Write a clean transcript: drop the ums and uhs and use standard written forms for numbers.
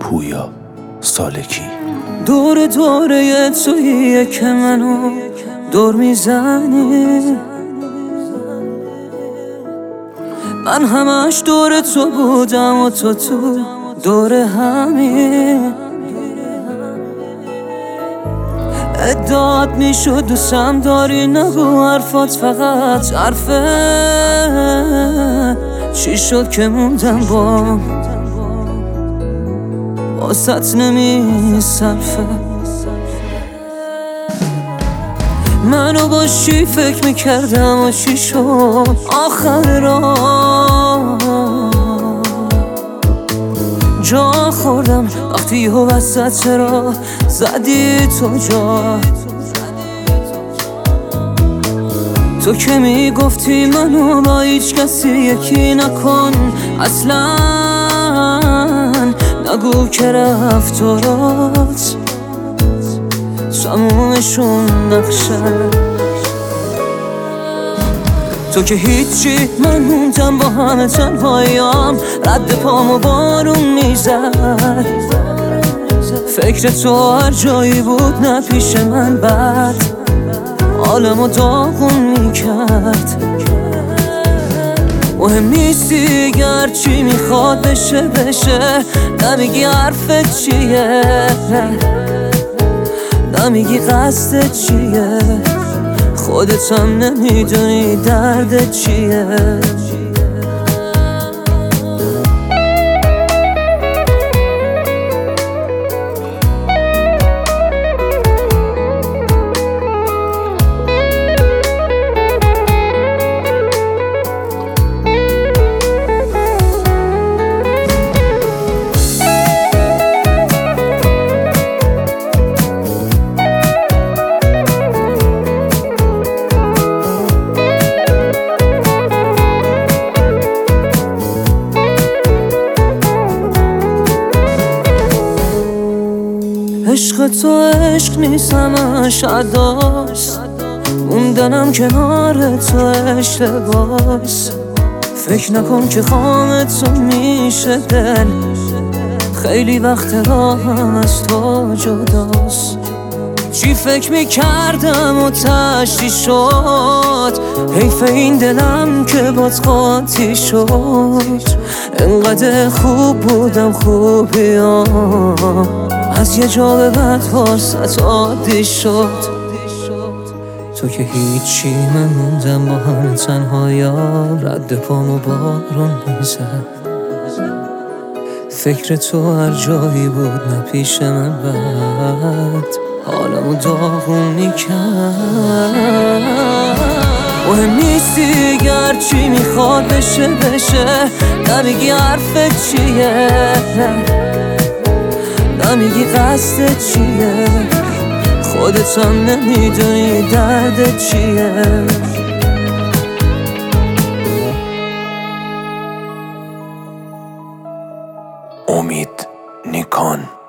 پویا سالکی. دور دوره توییه که منو دور میزنی، من همش دور تو بودم و تو دور همین. ادعات میشد دوستم داری، نگو حرفات فقط حرفه. چی شد که موندم واسط نمیصرفه. منو با چی فکر میکردم و چی شد آخر راه. جا خوردم وقتی یه وسط راه زدی تو جا. تو که میگفتی منو با هیچ کسی یکی نکن اصلا، نگو که رفتارات تمومشون نقشه. تو که هیچی، من موندم با همه تنهاییام، رد پامو بارون میزد. فکر تو هر جایی بود نه پیش من بد حالمو داغون میکرد. مهم نیستی گر چی میخواد بشه نمیگی حرفت چیه، نمیگی قصدت چیه، خودت هم نمیدونی دردت چیه. عشق تو عشق نیست همش عداست، موندنم کنار تو اشتباس. فکر نکن که خام تو میشه دل، خیلی وقت راهم از تو جداست. چی فکر میکردم و تشتی شد، حیف این دلم که بات قاطی شد. انقدر خوب بودم خوبیام، از یه جا به بعد واسط عادی شد. تو که هیچی، من موندم با همه تنهاییام، رد پامو بارون میزد. فکر تو هر جایی بود نه پیش من بد حالمو داغون میکرد. مهم نیستی گر چی میخواد بشه نمیگی حرفت چیه، نمیگی قصدت چیه، خودت هم نمیدونی دردت چیه. امید نیکان.